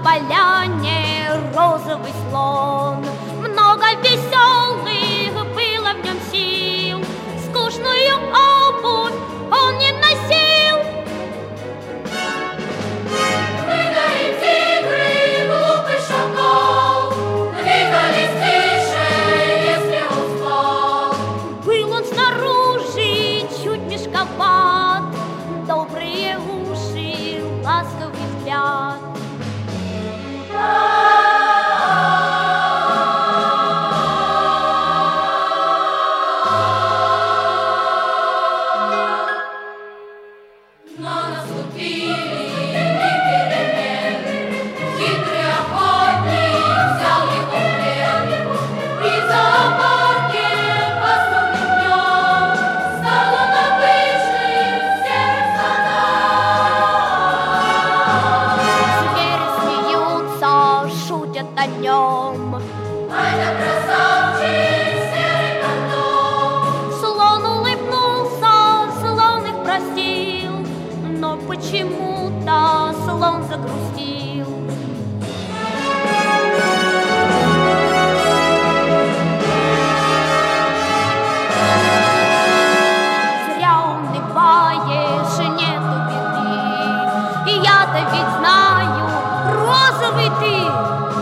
поляне розовый слон. Много веселых было в нем сил, скучную обувь он не носил. Прыгали тигры, глупый шакал, двигались тише, если он спал. Был он снаружи чуть мешковат, добрые уши, ласковый взгляд. Но наступили перемены, хитрый охотник взял его в плен. И в зоопарке пасмурным днем стал он обычным серым слоном. Звери смеются, шутят о нем. Ай да красавчик, серый кондом. Слон улыбнулся, слон их простил, но почему-то слон загрустил. Зря унываешь, нету беды, и я-то ведь знаю, розовый ты.